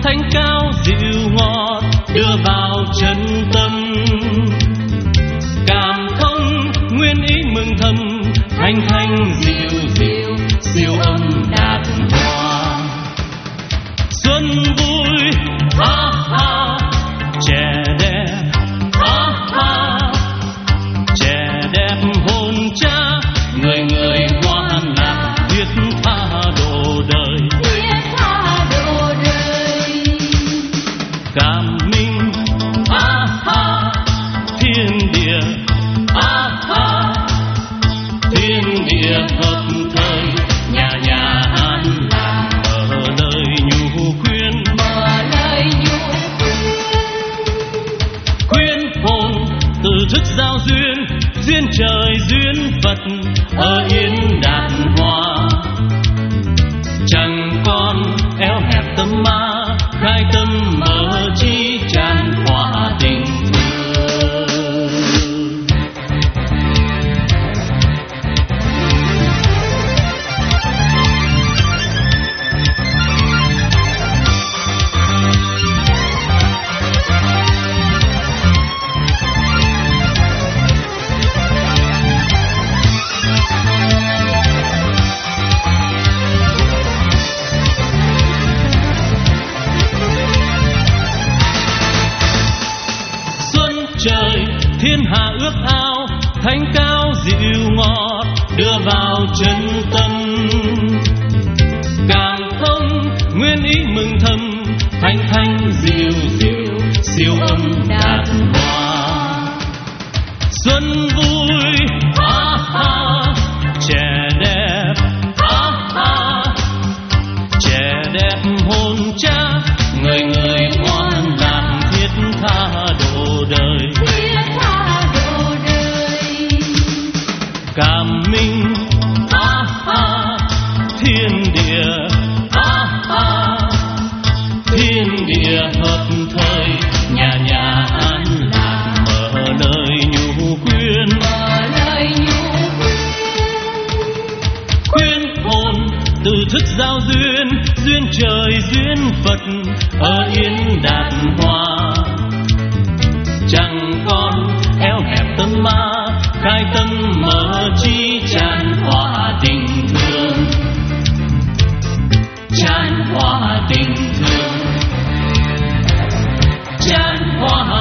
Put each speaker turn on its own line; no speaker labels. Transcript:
thanh cao dịu ngọt đưa vào chân tâm. Cảm thông nguyên ý mừng thầm, thanh thanh dịu dịu siêu âm đạt hoa. Xuân vui ha ha, trẻ đẹp ha ha, trẻ đẹp hồn cha, người người ngoan lạc thiết tha độ đời. Cảm minh ha ha, thiên địa ha ha, thiên địa hợp thời, nhà nhà an lạc mở lời nhu khuyên. Khuyên hồn từ thức giao duyên, duyên trời duyên Phật ở yên đạt hoa. Chẳng còn eo hẹp tâm ma, khai tâm mở trí tràn hòa tình thương. Trời thiên hạ ước ao, thanh cao dịu ngọt đưa vào chân tâm. Cảm thông nguyên ý mừng thầm, thanh thanh dịu dịu siêu âm đạt hoa. Xuân vui ha ha, trẻ đẹp ha ha, trẻ đẹp hồn cha, người người ngoan lạc thiết tha độ đời. Cảm minh ha ha, thiên địa ha ha, thiên địa hợp thời, nhà nhà an lạc mở lời nhu khuyên. Khuyên hồn từ thức giao duyên, duyên trời duyên Phật ở yên đạt hoa. Chẳng còn eo hẹp tâm ma, khai tâm mở trí tràn hòa tình thương. Tràn hòa tình thương, tràn hòa